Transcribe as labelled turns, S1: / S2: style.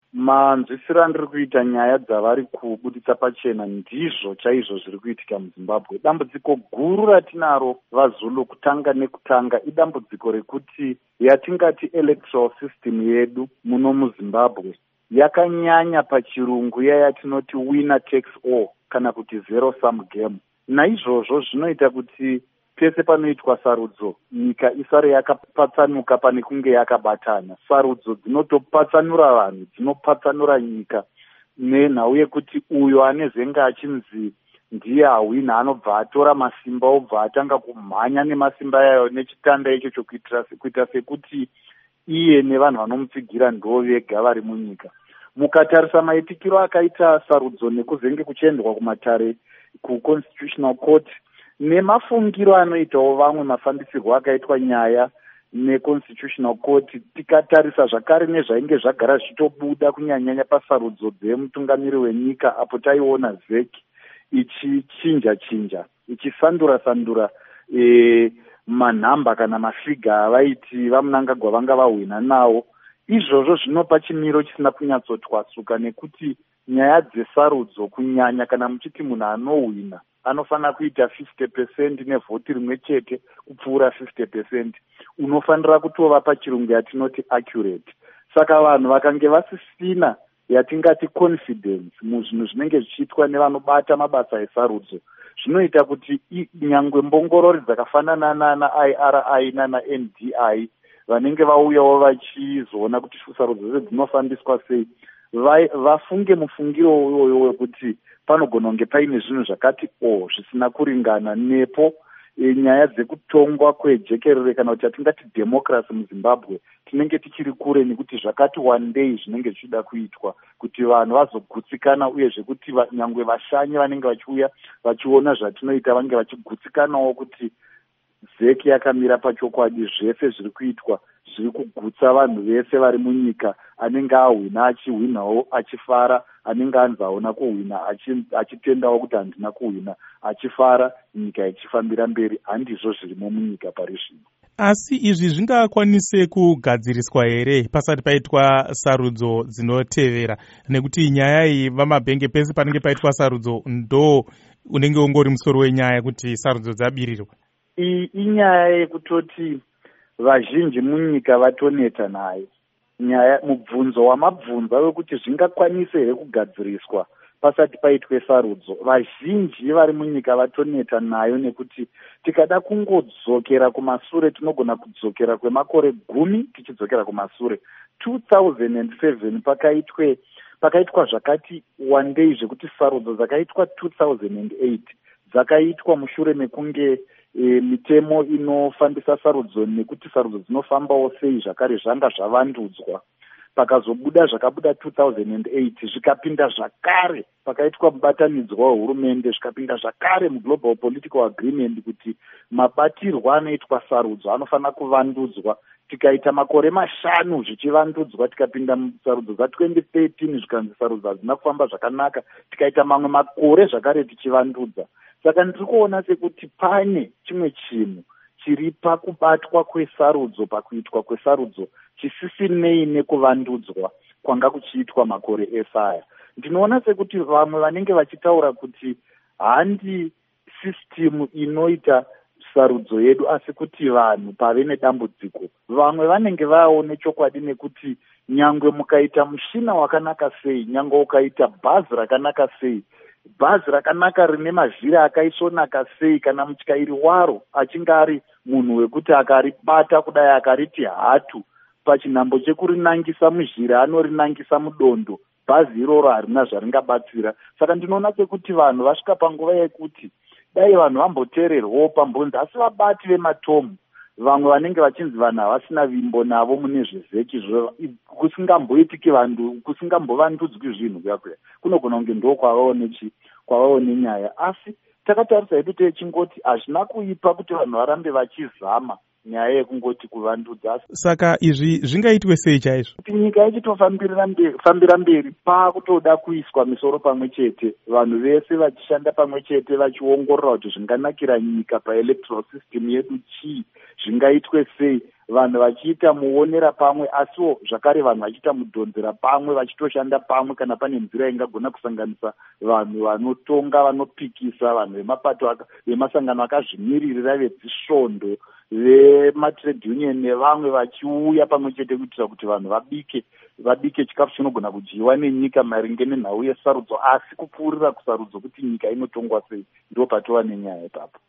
S1: manzwisiro andiri kuita nyaya dzavari kubuditsa pachena ndizvo chaizvo zviri kuitika muzimbabwe. Dambudziko guru ratinaro vaZulu kutanga nekutanga idambudziko rekuti yatingati electoral system yedu muno muzimbabwe yakanyanya pachirungu yatinoti winner takes all kana kuti zero sum game. Naizvozvo zvinoita kuti pese panoitwa sarudzo nyika isare yakapatsanuka pane kunge yakabatana. Sarudzo dzinotopatsanura vanhu, dzinopatsanura nyika nenhau yekuti uyo anezenge achinzi ndiye hawina anobva atora masimba obva atanga kumhanya nemasimba yayo nechitanda icho kuita sekuti iye nevanhu vanomutsigira ndo vega vari munyika. Mukatarisa maitikiro akaita sarudzo nekuzenge kuchiendwa kumatare kuconstitutional court nemafungiro anoitawo vamwe mafambisirwo akaitwa nyaya neconstitutional court, tikatarisa zvakare nezvainge zvagara zvichitobuda kunyanyanya pasarudzo dzemutungamiri wenyika apo taiona ZEC ichichinja ichisandura manhamba kana mafiga avaiti vamunangagwa vanga vahwina nawo. Izvozvo zvinopa chimiro chisina kunyatsotwasuka nekuti nyaya dzesarudzo kunyanya kana muchiti munhu anohwina anofanira kuita 50% nevhoti rimwe chete kupfuura 50%, unofanira kutova pachirungu yatinoti accurate. Saka vanhu vakange vasisina yatingati confidence muzvinhu zvinenge zvichiitwa nevanobata mabasa esarudzo, zvinoita kuti nyangwe mbongorori dzakafanana nana IRI nana NDI vanenge vauyawo vachizoona kuti sarudzo dzese dzinofambiswa sei vafunge mufungiro uyoyo wekuti panogona kunge paine zvinhu zvakati zvisina kuringana nepo nyaya dzekutongwa kwejekerere kana kuti atingati democracy muZimbabwe tinenge tichiri kure nekuti zvakati one day zvinenge zvichida kuitwa kuti vanhu vazogutsikana uyezve kuti nyangwe vashanyi vanenge vachiuya vachiona zvatinoita vange vachigutsikanawo kuti ZEC yakamira pachokwadi. Zvese zviri kuitwa zviri kugutsa vanhu vese vari munyika, anenge ahwina achihwinawo achifara, anenge anzi aona kuhwina achitendawo kuti handina kuhwina achifara, nyika ichifambira mberi. Handizvo zvirimo munyika pari zvino.
S2: Asi izvi zvingakwanise kugadziriswa here pasati paitwa sarudzo dzinotevera? Nekuti nyaya iyi vamabhenge pese panenge paitwa sarudzo ndo unenge ungori musoro wenyaya kuti sarudzo dzabirirwa.
S1: Iyi inyaya yekutoti vazhinji munyika vatoneta nayo. Nyaya mubvunzo wamabvunza wekuti zvingakwanise here kugadziriswa pasati paitwe sarudzo. Vazhinji vari munyika vatoneta nayo nekuti tikada kungodzokera kumasure tinogona kudzokera kwemakore 10 tichidzokera kumasure. 2007 pakaitwa zvakati one day zvekuti sarudzo dzakaitwa 2008 dzakaitwa mushure mekunge mitemo inofambisa sarudzo nekuti sarudzo dzinofambawo sei zvakare zvanga zvavandudzwa. Pakazobuda zvakabuda 2008 zvikapinda zvakare pakaitwa mubatanidzwa wehurumende, zvikapinda zvakare muglobal political agreement kuti mabatirwo anoitwa sarudzo anofanira kuvandudzwa. Tikaita makore 5 zvichivandudzwa, tikapinda musarudzo dza2013 zvikanzi sarudzo hadzina kufamba zvakanaka, tikaita mamwe makore zvakare tichivandudza. Saka ndiri kuona sekuti pane chimwe chinhu chiri pakubatwa kwesarudzo, pakuitwa kwesarudzo chisisinei nekuvandudzwa kwanga kuchiitwa makore esaya. Ndinoona sekuti vamwe vanenge vachitaura kuti handi system inoita sarudzo yedu asi kuti vanhu pave nedambudziko. Vamwe vanenge vaone chokwadi nekuti nyangwe mukaita mushina wakanaka sei, nyangwe ukaita bhazi rakanaka sei, bhazi rakanaka rine mavhiri akaisvonaka sei, kana mutyairi waro achinge ari munhu wekuti akaribata kudai akariti hatu pachinhambo chekurinangisa muzhira anorinangisa mudondo, bhazi iroro harina zvaringabatsira. Saka ndinoona sekuti vanhu vasvika panguva yekuti dai vanhu vamboteererwawo pambunzi, asi vabati vematomu vamwe vanenge vachinzi vanhu havasina vimbo navo mune zvezeki kusingamboitiki vanhu, kusingambovandudzwi zvinhu kuyakuya, kunogona kunge ndo kwavaone nyaya. Asi takatarisa hedu techingoti hazvina kuipa kuti vanhu varambe vachizama nyaya yekungoti kuvandudza.
S2: Saka izvi zvingaitwe sei chaizvo?
S1: Kuti nyika ichitofambira mberi pakutoda kuiswa misoro pamwe chete, vanhu vese vachishanda pamwe chete vachiongorora kuti zvinganakira nyika paelectoral system yedu chii, zvingaitwe sei. vanhu vachiita muonera pamwe, asiwo zvakare vanhu vachiita mudhonzera pamwe, vachitoshanda pamwe kana pane nzira ingagona kusanganisa vanhu vanotonga, vanopikisa, vanhu vemapato vemasangano akazvimiririra, vedzisvondo, vematrade union nevamwe vachiuya pamwe chete kuitira kuti vanhu vabike chikafu chinogona kudyiwa nenyika maringe nenhau yesarudzo, asi kupfuurira kusarudzo kuti nyika inotongwa sei, ndo patova nenyaya ipapo.